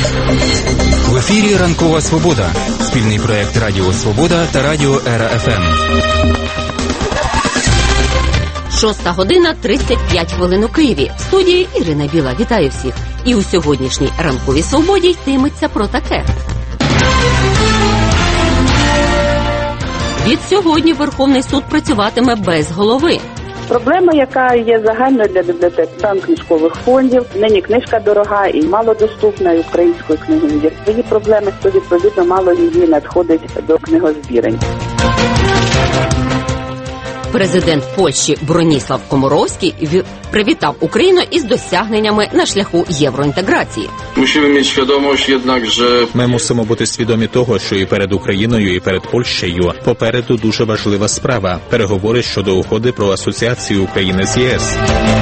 В ефірі «Ранкова Свобода». Спільний проєкт Радіо Свобода та Радіо Ера ФМ. 6:35 у Києві. В студії Ірина Біла. Вітаю всіх. І у сьогоднішній «Ранковій Свободі» йтиметься про таке. Від сьогодні Верховний суд працюватиме без голови. Проблема, яка є загальною для бібліотек та книжкових фондів, нині книжка дорога і малодоступна, і української книги є свої проблеми, то відповідно мало її надходить до книгозбірень. Президент Польщі Броніслав Коморовський привітав Україну із досягненнями на шляху євроінтеграції. Ми мусимо бути свідомі того, що і перед Україною, і перед Польщею попереду дуже важлива справа – переговори щодо угоди про асоціацію України з ЄС.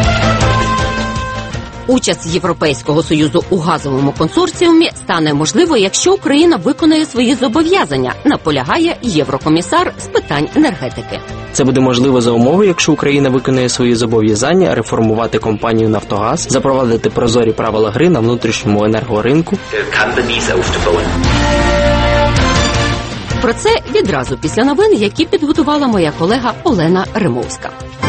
Участь Європейського Союзу у газовому консорціумі стане можливою, якщо Україна виконає свої зобов'язання, наполягає єврокомісар з питань енергетики. Це буде можливо за умови, якщо Україна виконає свої зобов'язання реформувати компанію «Нафтогаз», запровадити прозорі правила гри на внутрішньому енергоринку. Про це відразу після новин, які підготувала моя колега Олена Римовська.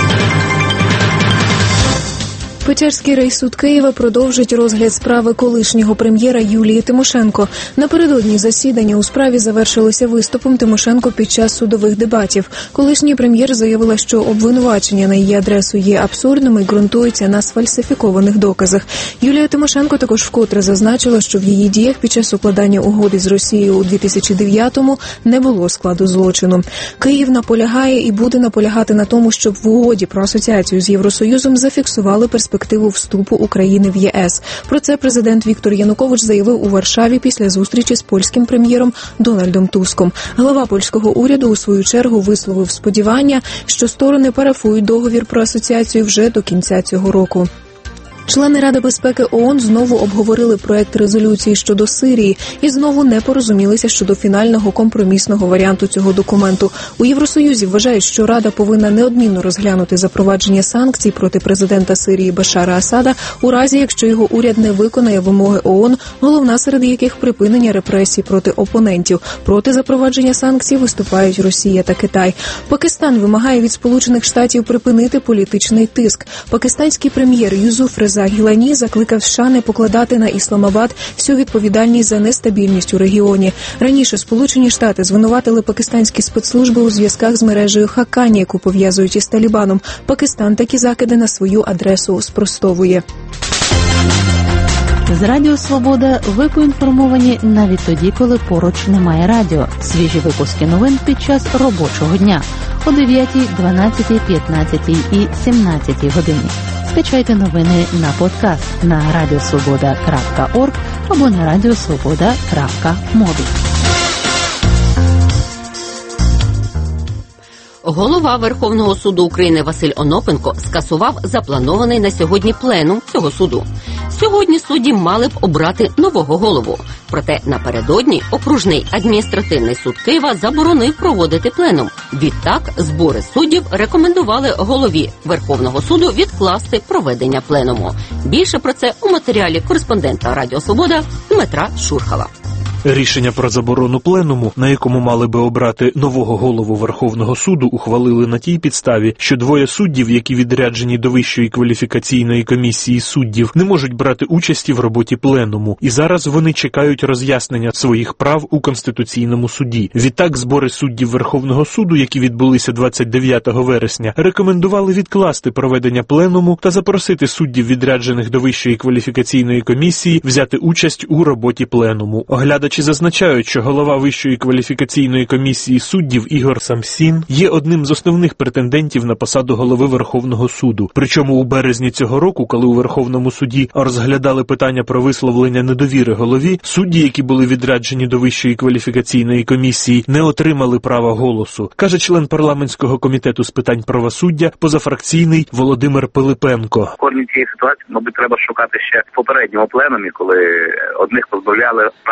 Печерський райсуд Києва продовжить розгляд справи колишнього прем'єра Юлії Тимошенко. Напередодні засідання у справі завершилося виступом Тимошенко під час судових дебатів. Колишній прем'єр заявила, що обвинувачення на її адресу є абсурдними і ґрунтуються на сфальсифікованих доказах. Юлія Тимошенко також вкотре зазначила, що в її діях під час укладання угоди з Росією у 2009-му не було складу злочину. Київ наполягає і буде наполягати на тому, щоб в угоді про асоціацію з Євросоюзом зафіксували перспективу вступу України в ЄС. Про це президент Віктор Янукович заявив у Варшаві після зустрічі з польським прем'єром Дональдом Туском. Глава польського уряду у свою чергу висловив сподівання, що сторони парафують договір про асоціацію вже до кінця цього року. Члени Ради безпеки ООН знову обговорили проект резолюції щодо Сирії і знову не порозумілися щодо фінального компромісного варіанту цього документу. У Євросоюзі вважають, що Рада повинна неодмінно розглянути запровадження санкцій проти президента Сирії Башара Асада у разі, якщо його уряд не виконає вимоги ООН, головна серед яких припинення репресій проти опонентів. Проти запровадження санкцій виступають Росія та Китай. Пакистан вимагає від Сполучених Штатів припинити політичний тиск. Пакистанський прем'єр Юсуф Реза Гілані закликав США не покладати на Ісламабад всю відповідальність за нестабільність у регіоні. Раніше Сполучені Штати звинуватили пакистанські спецслужби у зв'язках з мережею Хакані, яку пов'язують із Талібаном. Пакистан такі закиди на свою адресу спростовує. З Радіо Свобода ви поінформовані навіть тоді, коли поруч немає радіо. Свіжі випуски новин під час робочого дня о 9, 12, 15 і 17 годині. Скачайте новини на подкаст на radiosvoboda.org або на radiosvoboda.mobi. Голова Верховного суду України Василь Онопенко скасував запланований на сьогодні пленум цього суду. Сьогодні судді мали б обрати нового голову. Проте напередодні окружний адміністративний суд Києва заборонив проводити пленум. Відтак збори суддів рекомендували голові Верховного суду відкласти проведення пленуму. Більше про це у матеріалі кореспондента Радіо Свобода Дмитра Шурхала. Рішення про заборону пленуму, на якому мали би обрати нового голову Верховного суду, ухвалили на тій підставі, що двоє суддів, які відряджені до Вищої кваліфікаційної комісії суддів, не можуть брати участі в роботі пленуму, і зараз вони чекають роз'яснення своїх прав у Конституційному суді. Відтак збори суддів Верховного суду, які відбулися 29 вересня, рекомендували відкласти проведення пленуму та запросити суддів, відряджених до Вищої кваліфікаційної комісії, взяти участь у роботі пленуму. Оглядачі зазначають, що голова Вищої кваліфікаційної комісії суддів Ігор Самсін є одним з основних претендентів на посаду голови Верховного суду. Причому у березні цього року, коли у Верховному суді розглядали питання про висловлення недовіри голові, судді, які були відряджені до Вищої кваліфікаційної комісії, не отримали права голосу, каже член парламентського комітету з питань правосуддя, позафракційний Володимир Пилипенко. Корінь цієї ситуації, мабуть, треба шукати ще в попередньому пленумі, коли одних позбавляли права голосу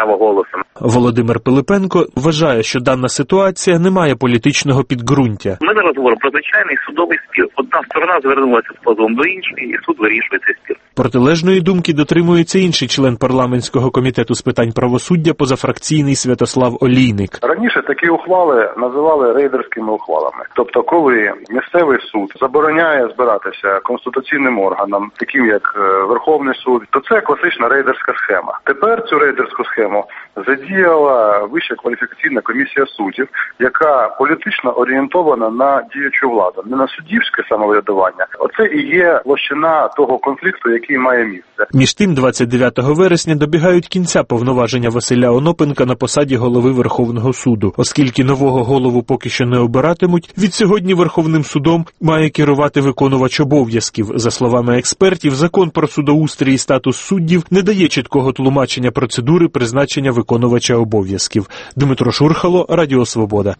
часом. Володимир Пилипенко вважає, що дана ситуація не має політичного підґрунтя. Ми зараз говоримо про звичайний судовий спір. Одна сторона звернулася з позовом до іншої, і суд вирішує цей спір. Протилежної думки дотримується інший член парламентського комітету з питань правосуддя позафракційний Святослав Олійник. Раніше такі ухвали називали рейдерськими ухвалами. Тобто, коли місцевий суд забороняє збиратися конституційним органам, таким як Верховний суд, то це класична рейдерська схема. Тепер цю рейдерську схему задіяла Вища кваліфікаційна комісія суддів, яка політично орієнтована на діючу владу, не на суддівське самоврядування. Оце і є площина того конфлікту, який має місце. Між тим, 29 вересня добігають кінця повноваження Василя Онопенка на посаді голови Верховного суду. Оскільки нового голову поки що не обиратимуть, від сьогодні Верховним судом має керувати виконувач обов'язків. За словами експертів, закон про судоустрій і статус суддів не дає чіткого тлумачення процедури призначення виконувача обов'язків. Дмитро Шурхало, Радіо Свобода.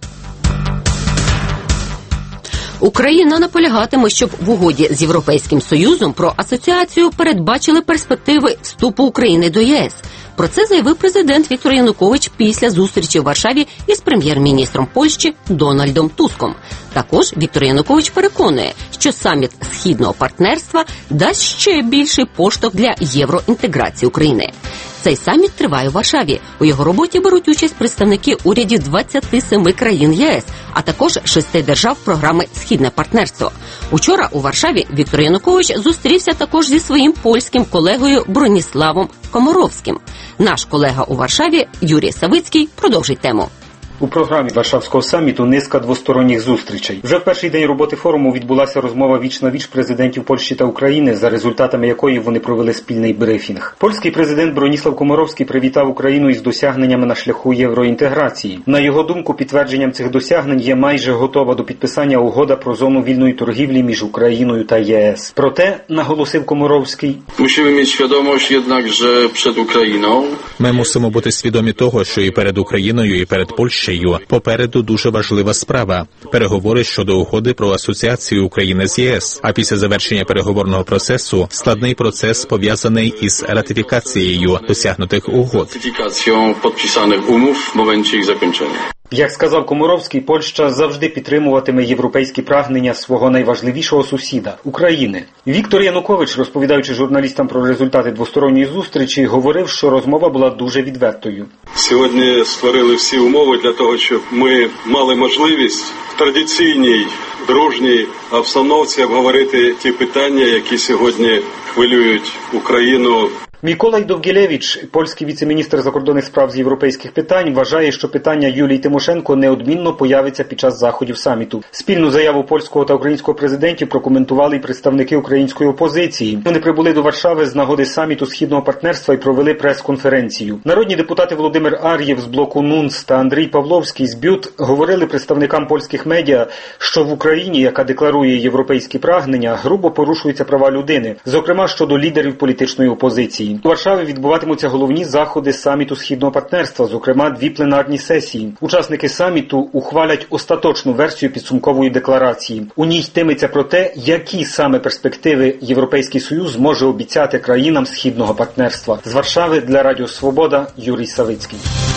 Україна наполягатиме, щоб в угоді з Європейським Союзом про асоціацію передбачили перспективи вступу України до ЄС. Про це заявив президент Віктор Янукович після зустрічі в Варшаві із прем'єр-міністром Польщі Дональдом Туском. Також Віктор Янукович переконує, що саміт Східного партнерства дасть ще більший поштовх для євроінтеграції України. Цей саміт триває у Варшаві. У його роботі беруть участь представники урядів 27 країн ЄС, а також 6 держав програми «Східне партнерство». Учора у Варшаві Віктор Янукович зустрівся також зі своїм польським колегою Броніславом Коморовським. Наш колега у Варшаві Юрій Савицький продовжить тему. У програмі Варшавського саміту низка двосторонніх зустрічей. Вже в перший день роботи форуму відбулася розмова віч-на-віч президентів Польщі та України, за результатами якої вони провели спільний брифінг. Польський президент Броніслав Коморовський привітав Україну із досягненнями на шляху євроінтеграції. На його думку, підтвердженням цих досягнень є майже готова до підписання угода про зону вільної торгівлі між Україною та ЄС. Проте, наголосив Коморовський, мусимо мати свідомість, jednak, що перед Україною ми мусимо бути свідомі того, що і перед Україною, і перед Польщею попереду дуже важлива справа – переговори щодо угоди про асоціацію України з ЄС. А після завершення переговорного процесу – складний процес, пов'язаний із ратифікацією досягнутих угод. Ратифікацією підписаних умов в моменті їх закінчення. Як сказав Коморовський, Польща завжди підтримуватиме європейські прагнення свого найважливішого сусіда – України. Віктор Янукович, розповідаючи журналістам про результати двосторонньої зустрічі, говорив, що розмова була дуже відвертою. Сьогодні створили всі умови для того, щоб ми мали можливість в традиційній, дружній обстановці обговорити ті питання, які сьогодні хвилюють Україну. Миколай Довгілевич, польський віце-міністр закордонних справ з європейських питань, вважає, що питання Юлії Тимошенко неодмінно появиться під час заходів саміту. Спільну заяву польського та українського президентів прокоментували й представники української опозиції. Вони прибули до Варшави з нагоди саміту Східного партнерства і провели прес-конференцію. Народні депутати Володимир Ар'єв з блоку НУНС та Андрій Павловський з БЮТ говорили представникам польських медіа, що в Україні, яка декларує європейські прагнення, грубо порушуються права людини, зокрема щодо лідерів політичної опозиції. У Варшаві відбуватимуться головні заходи саміту Східного партнерства, зокрема 2 пленарні сесії. Учасники саміту ухвалять остаточну версію підсумкової декларації. У ній йтиметься про те, які саме перспективи Європейський Союз може обіцяти країнам Східного партнерства. З Варшави для Радіо Свобода Юрій Савицький.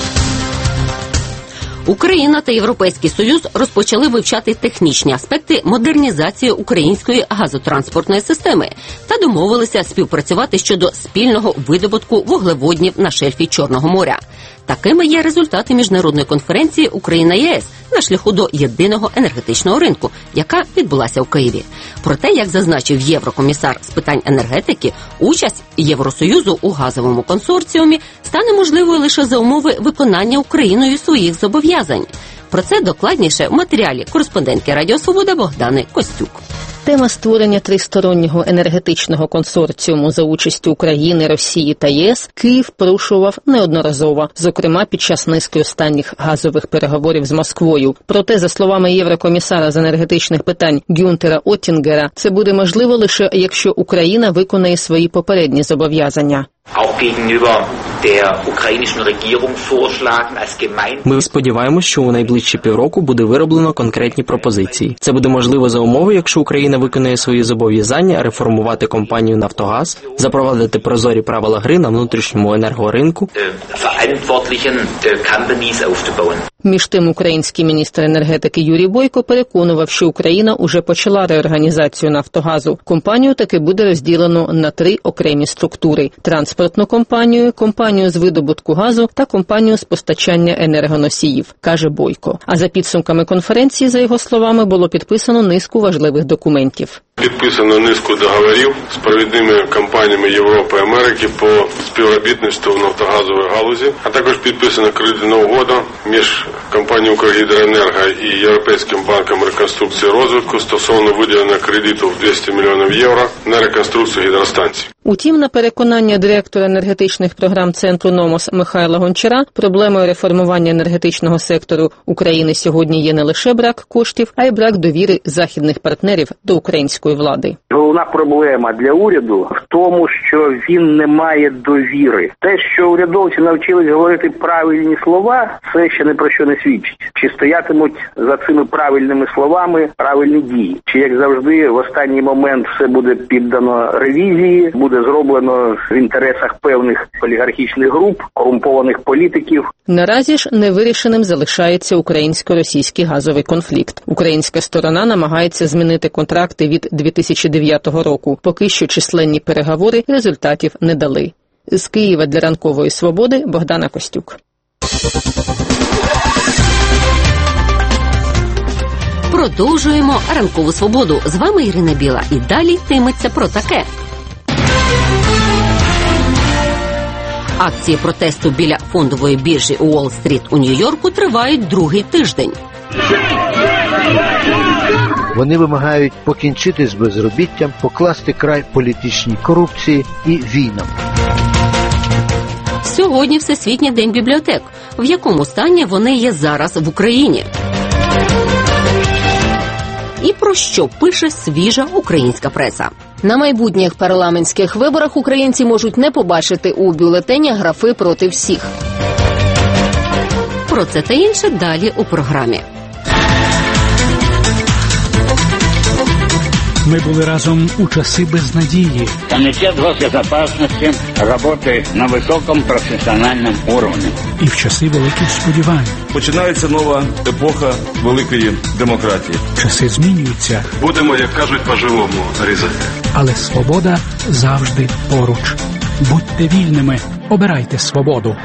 Україна та Європейський Союз розпочали вивчати технічні аспекти модернізації української газотранспортної системи та домовилися співпрацювати щодо спільного видобутку вуглеводнів на шельфі Чорного моря. Такими є результати міжнародної конференції Україна-ЄС на шляху до єдиного енергетичного ринку, яка відбулася у Києві. Проте, як зазначив єврокомісар з питань енергетики, участь Євросоюзу у газовому консорціумі стане можливою лише за умови виконання Україною своїх зобов'язань. Про це докладніше в матеріалі кореспондентки Радіо Свобода Богдани Костюк. Тема створення тристороннього енергетичного консорціуму за участю України, Росії та ЄС Київ порушував неодноразово, зокрема під час низки останніх газових переговорів з Москвою. Проте, за словами єврокомісара з енергетичних питань Гюнтера Оттінгера, це буде можливо лише якщо Україна виконає свої попередні зобов'язання. Ми сподіваємось, що у найближчі півроку буде вироблено конкретні пропозиції. Це буде можливо за умови, якщо Україна виконує свої зобов'язання реформувати компанію «Нафтогаз», запровадити прозорі правила гри на внутрішньому енергоринку. Між тим, український міністр енергетики Юрій Бойко переконував, що Україна уже почала реорганізацію «Нафтогазу». Компанію таки буде розділено на 3 окремі структури – транспортну компанію, компанію з видобутку газу та компанію з постачання енергоносіїв, каже Бойко. А за підсумками конференції, за його словами, було підписано низку важливих документів. Підписано низку договорів з провідними компаніями Європи і Америки по співробітництву в нафтогазовій галузі, а також підписана кредитна угода між компанією «Укргідроенерго» і Європейським банком реконструкції і розвитку стосовно виділення кредиту в 200 мільйонів євро на реконструкцію гідростанцій. Утім, на переконання директора енергетичних програм Центру «Номос» Михайла Гончара, проблемою реформування енергетичного сектору України сьогодні є не лише брак коштів, а й брак довіри західних партнерів до української влади. Головна проблема для уряду в тому, що він не має довіри. Те, що урядовці навчились говорити правильні слова, це ще не про що не свідчить. Чи стоятимуть за цими правильними словами правильні дії? Чи, як завжди, в останній момент все буде піддано ревізії, буде зроблено в інтересах певних олігархічних груп, корумпованих політиків. Наразі ж невирішеним залишається українсько-російський газовий конфлікт. Українська сторона намагається змінити контракти від 2009 року. Поки що численні переговори результатів не дали. З Києва для Ранкової Свободи Богдана Костюк. Продовжуємо Ранкову Свободу. З вами Ірина Біла. І далі йтиметься про таке. Акції протесту біля фондової біржі Уолл-стріт у Нью-Йорку тривають другий тиждень. Вони вимагають покінчити з безробіттям, покласти край політичній корупції і війнам. Сьогодні Всесвітній день бібліотек. В якому стані вони є зараз в Україні? І про що пише свіжа українська преса? На майбутніх парламентських виборах українці можуть не побачити у бюлетені графи «проти всіх». Про це та інше далі у програмі. Мы были разом у часы безнадеги. Комитет госбезопасности работает на высоком профессиональном уровне. І в часи великих сподівань. Починається нова епоха великої демократії. Часи змінюються. Будемо, як кажуть, по-живому різати. Але свобода завжди поруч. Будьте вільними, обирайте свободу.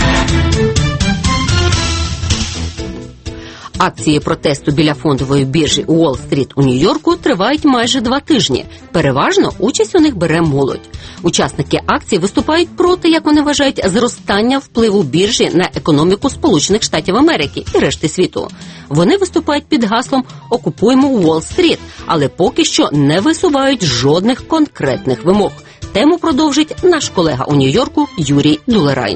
Акції протесту біля фондової біржі Уолл-стріт у Нью-Йорку тривають майже 2 тижні. Переважно участь у них бере молодь. Учасники акції виступають проти, як вони вважають, зростання впливу біржі на економіку Сполучених Штатів Америки і решти світу. Вони виступають під гаслом «Окупуємо Уолл-стріт», але поки що не висувають жодних конкретних вимог. Тему продовжить наш колега у Нью-Йорку Юрій Дулерайн.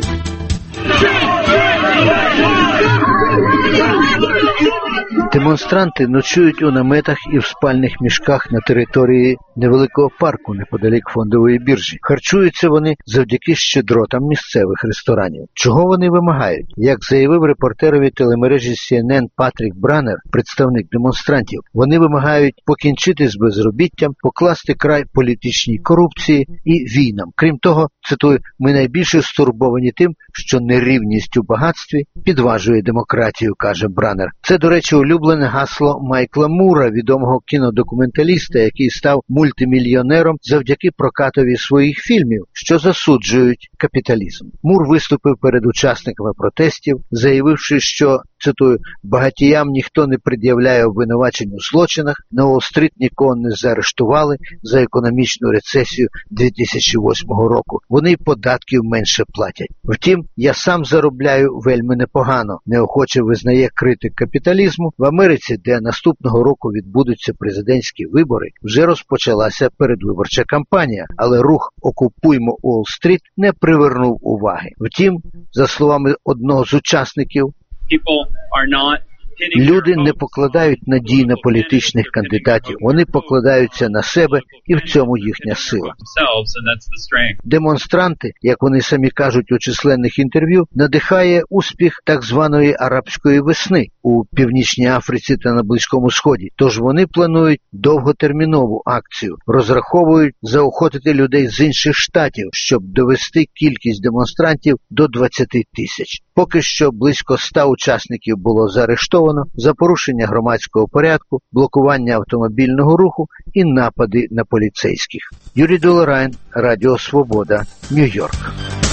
Демонстранти ночують у наметах і в спальних мішках на території невеликого парку неподалік фондової біржі. Харчуються вони завдяки щедротам місцевих ресторанів. Чого вони вимагають? Як заявив репортерові телемережі CNN Патрік Браннер, представник демонстрантів, вони вимагають покінчити з безробіттям, покласти край політичній корупції і війнам. Крім того, цитую, ми найбільше стурбовані тим, що нерівність у багатстві підважує демократію, каже Браннер. Це, до речі, улюблене гасло Майкла Мура, відомого кінодокументаліста, який став мультимільйонером завдяки прокатові своїх фільмів, що засуджують капіталізм. Мур виступив перед учасниками протестів, заявивши, що, цитую, багатіям ніхто не пред'являє обвинувачень у злочинах, на Уолл-стріт нікого не заарештували за економічну рецесію 2008 року. Вони й податків менше платять. Втім, я сам заробляю вельми непогано, неохоче визнає критик капіталізму. В Америці, де наступного року відбудуться президентські вибори, вже розпочалася передвиборча кампанія, але рух «Окупуймо Уолл-стріт» не привернув уваги. Втім, за словами одного з учасників, people are not Люди не покладають надій на політичних кандидатів, вони покладаються на себе, і в цьому їхня сила. Демонстранти, як вони самі кажуть у численних інтерв'ю, надихає успіх так званої арабської весни у Північній Африці та на Близькому Сході. Тож вони планують довготермінову акцію, розраховують заохотити людей з інших штатів, щоб довести кількість демонстрантів до 20 тисяч. Поки що близько 100 учасників було заарештовано за порушення громадського порядку, блокування автомобільного руху і напади на поліцейських. Юрій Долорайн, Радіо Свобода, Нью-Йорк.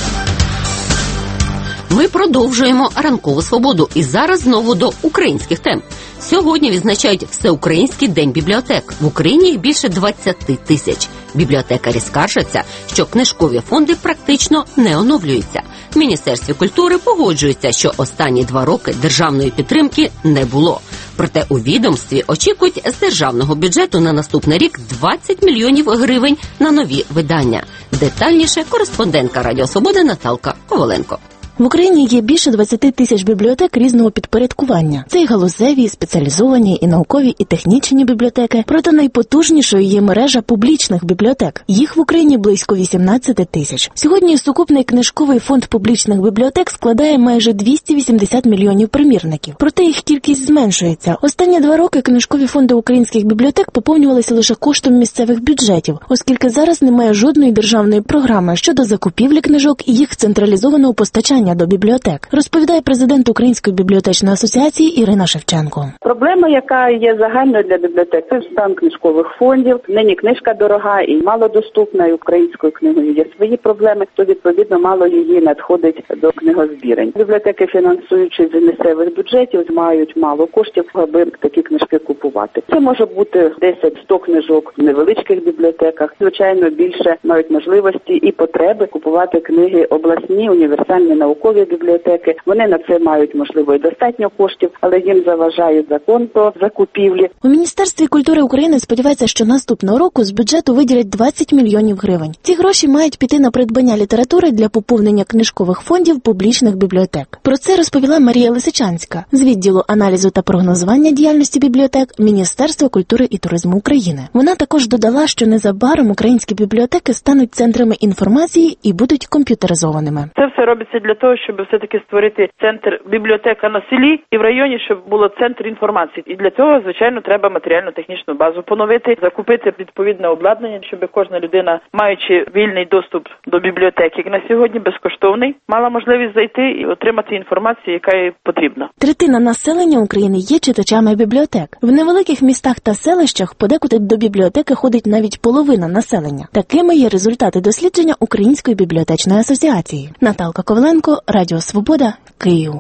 Ми продовжуємо ранкову свободу і зараз знову до українських тем. Сьогодні відзначають Всеукраїнський день бібліотек. В Україні їх більше 20 тисяч. Бібліотекарі скаржаться, що книжкові фонди практично не оновлюються. В Міністерстві культури погоджуються, що останні 2 роки державної підтримки не було. Проте у відомстві очікують з державного бюджету на наступний рік 20 мільйонів гривень на нові видання. Детальніше кореспондентка Радіо Свобода Наталка Коваленко. В Україні є більше 20 тисяч бібліотек різного підпорядкування. Це і галузеві, і спеціалізовані, і наукові, і технічні бібліотеки. Проте найпотужнішою є мережа публічних бібліотек. Їх в Україні близько 18 тисяч. Сьогодні сукупний книжковий фонд публічних бібліотек складає майже 280 мільйонів примірників. Проте їх кількість зменшується. Останні 2 роки книжкові фонди українських бібліотек поповнювалися лише коштом місцевих бюджетів, оскільки зараз немає жодної державної програми щодо закупівлі книжок і їх централізованого постачання до бібліотек, розповідає президент Української бібліотечної асоціації Ірина Шевченко. Проблема, яка є загальною для бібліотек, це стан книжкових фондів. Нині книжка дорога і малодоступна, і українською книгою є свої проблеми, то відповідно мало її надходить до книгозбірень. Бібліотеки, фінансуючи з місцевих бюджетів, мають мало коштів, аби такі книжки купувати. Це може бути 10-100 книжок в невеличких бібліотеках. Звичайно, більше мають можливості і потреби купувати книги обласні, універсальні, наукові бібліотеки. Вони на це мають, можливо, і достатньо коштів, але їм заважає закон про закупівлі. У Міністерстві культури України сподівається, що наступного року з бюджету виділять 20 мільйонів гривень. Ці гроші мають піти на придбання літератури для поповнення книжкових фондів публічних бібліотек. Про це розповіла Марія Лисичанська з відділу аналізу та прогнозування діяльності бібліотек Міністерства культури і туризму України. Вона також додала, що незабаром українські бібліотеки стануть центрами інформації і будуть комп'ютеризованими. Це все робиться для того, щоб все-таки створити центр бібліотека на селі і в районі, щоб було центр інформації. І для цього, звичайно, треба матеріально-технічну базу поновити, закупити відповідне обладнання, щоб кожна людина, маючи вільний доступ до бібліотеки, як на сьогодні безкоштовний, мала можливість зайти і отримати інформацію, яка їй потрібна. Третина населення України є читачами бібліотек. В невеликих містах та селищах подекуди до бібліотеки ходить навіть половина населення. Такими є результати дослідження Української бібліотечної асоціації. Наталка Коваленко, Радіо Свобода, Київ.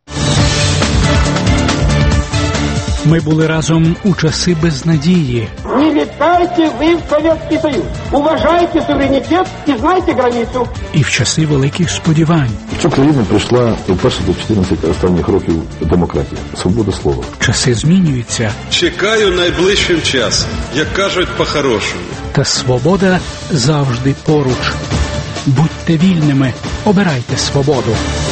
Ми були разом у часи безнадії. Не вітайте ви в Совєтський Союз. Уважайте суверенітет і знайте границю. І в часи великих сподівань. В цю країну прийшла вперше до 14 останніх років демократія. Свобода слова. Часи змінюються. Чекаю найближчим часом, як кажуть по-хорошому. Та свобода завжди поруч. Будьте вільними, обирайте свободу.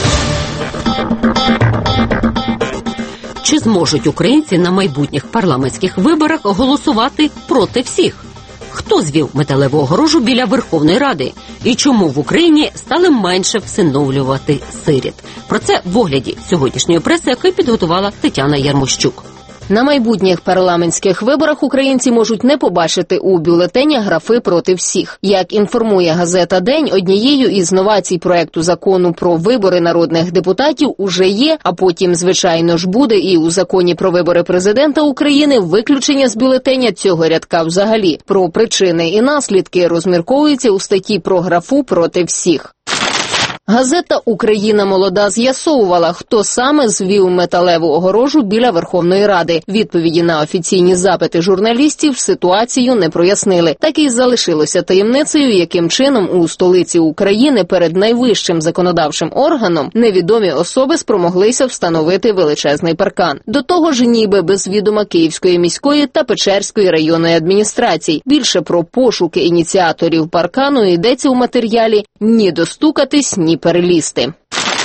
Чи зможуть українці на майбутніх парламентських виборах голосувати проти всіх? Хто звів металеву огорожу біля Верховної Ради? І чому в Україні стали менше всиновлювати сиріт? Про це в огляді сьогоднішньої преси, який підготувала Тетяна Ярмощук. На майбутніх парламентських виборах українці можуть не побачити у бюлетені графи «проти всіх». Як інформує газета «День», однією із новацій проекту закону про вибори народних депутатів уже є, а потім, звичайно ж, буде і у законі про вибори президента України виключення з бюлетеня цього рядка взагалі. Про причини і наслідки розмірковується у статті про графу «проти всіх». Газета «Україна молода» з'ясовувала, хто саме звів металеву огорожу біля Верховної Ради. Відповіді на офіційні запити журналістів ситуацію не прояснили. Так і залишилося таємницею, яким чином у столиці України перед найвищим законодавчим органом невідомі особи спромоглися встановити величезний паркан. До того ж, ніби без відома Київської міської та Печерської районної адміністрацій. Більше про пошуки ініціаторів паркану йдеться у матеріалі «Ні достукатись, ні перелізти».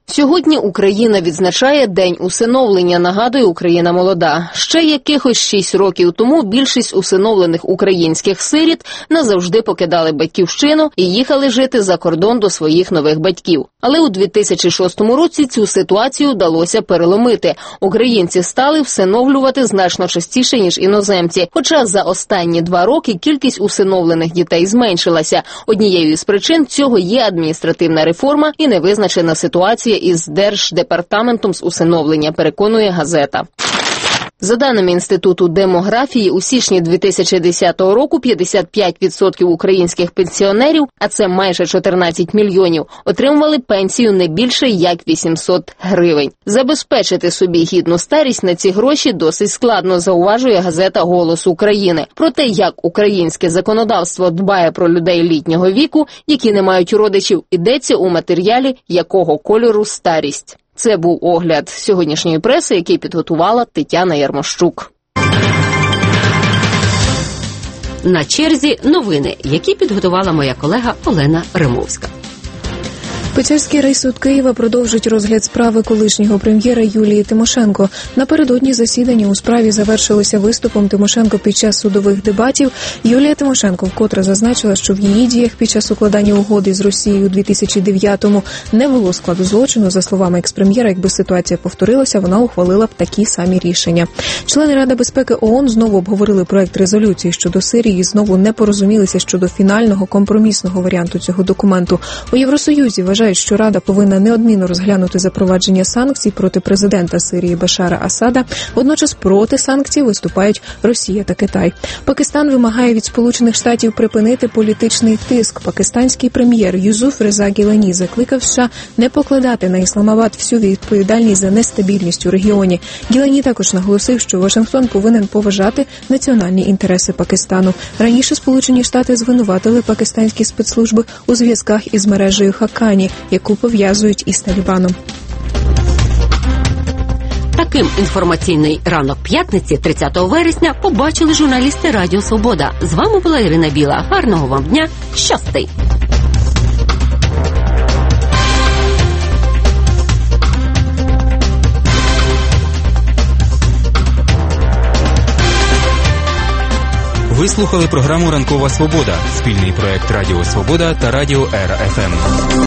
Сьогодні Україна відзначає День усиновлення, нагадує Україна молода. Ще якихось 6 років тому більшість усиновлених українських сиріт назавжди покидали батьківщину і їхали жити за кордон до своїх нових батьків. Але у 2006 році цю ситуацію вдалося переломити. Українці стали всиновлювати значно частіше, ніж іноземці. Хоча за останні 2 роки кількість усиновлених дітей зменшилася. Однією із причин цього є адміністративна реформа і невизначена ситуація із Держдепартаментом з усиновлення, переконує газета. За даними Інституту демографії, у січні 2010 року 55% українських пенсіонерів, а це майже 14 мільйонів, отримували пенсію не більше як 800 гривень. Забезпечити собі гідну старість на ці гроші досить складно, зауважує газета «Голос України». Про те, як українське законодавство дбає про людей літнього віку, які не мають родичів, йдеться у матеріалі «Якого кольору старість?». Це був огляд сьогоднішньої преси, який підготувала Тетяна Ярмощук. На черзі новини, які підготувала моя колега Олена Римовська. Печерський райсуд Києва продовжить розгляд справи колишнього прем'єра Юлії Тимошенко. Напередодні засідання у справі завершилося виступом Тимошенко під час судових дебатів. Юлія Тимошенко вкотре зазначила, що в її діях під час укладання угоди з Росією у 2009-му не було складу злочину. За словами експрем'єра, якби ситуація повторилася, вона ухвалила б такі самі рішення. Члени Ради безпеки ООН знову обговорили проект резолюції щодо Сирії і знову не порозумілися щодо фінального компромісного варіанту цього документу. У Євросоюзі вважають, що Рада повинна неодмінно розглянути запровадження санкцій проти президента Сирії Башара Асада. Водночас проти санкцій виступають Росія та Китай. Пакистан вимагає від Сполучених Штатів припинити політичний тиск. Пакистанський прем'єр Юсуф Реза Гілані закликав США не покладати на Ісламабад всю відповідальність за нестабільність у регіоні. Гілані також наголосив, що Вашингтон повинен поважати національні інтереси Пакистану. Раніше Сполучені Штати звинуватили пакистанські спецслужби у зв'язках із мережею Хакані, яку пов'язують із Талібаном. Таким інформаційний ранок п'ятниці, 30 вересня, побачили журналісти Радіо Свобода. З вами була Ірина Біла. Гарного вам дня. Щасти! Ви слухали програму «Ранкова Свобода» – спільний проект Радіо Свобода та Радіо РФМ.